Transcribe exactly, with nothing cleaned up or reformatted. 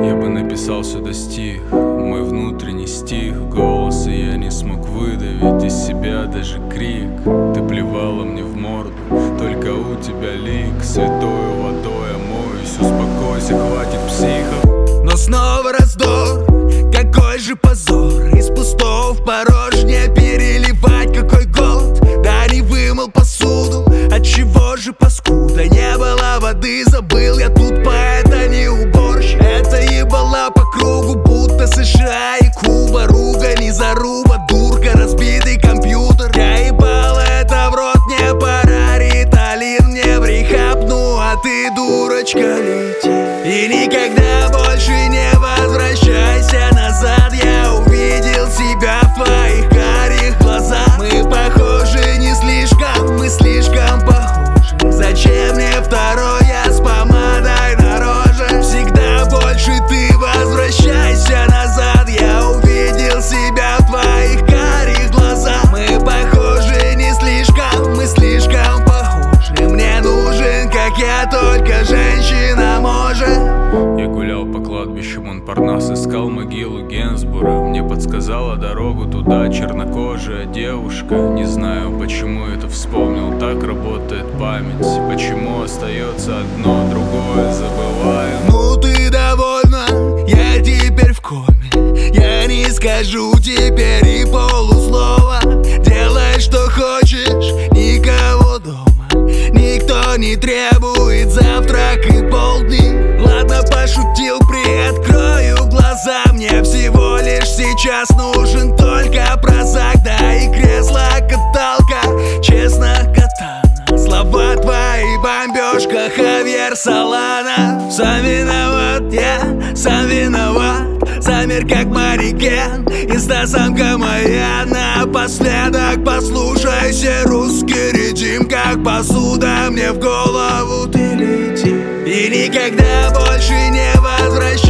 Я бы написал сюда стих, мой внутренний стих. Голос, и я не смог выдавить из себя даже крик. Ты плевала мне в морду, только у тебя лик. Святою водой омоюсь, успокойся, хватит психов. Но снова раздор, какой же позор. Из пустого в порожнее переливать, какой голод. Да не вымыл посуду, отчего же паскуда. Не было воды, забыл я тут поэт, а не уборщик. Это ебала по кругу, будто США и Куба. Ругань и заруба, дурка, разбитый компьютер. Я ебала это в рот, мне пора Риталин, мне в рехаб. Ну а ты, дурочка, лети и никогда больше не возвращайся назад. Я увидел себя в твоих карих глазах. Мы похожи не слишком, мы слишком похожи. Зачем мне второй, я с помадой на роже. Всегда больше ты возвращайся назад. Я увидел себя в твоих карих глазах. Мы похожи не слишком, мы слишком похожи. Мне нужен, как я, только женщина может. Я гулял по кладбищу Монпарнас, искал могилу Генсбура. Мне подсказала дорогу туда чернокожая девушка. Не знаю, почему это вспомнил, так работает память. Почему остается одно, другое забываю. Ну ты довольна, я теперь в коме. Я не скажу теперь и полуслова. Делай, что хочешь, никого дома. Никто не требует завтрак и полдни. Ладно, пошутил, приоткрою глаза. Мне всего лишь сейчас нужен только прозак. Да и кресло-каталка, честно, катана. Слова твои, бомбежка, Хавьер Солана. Сам виноват я, сам виноват. Замер как манекен, инстасамка моя. Напоследок послушайся русский ритм, как посуда мне в голову ты лети. И никогда больше не возвращайся.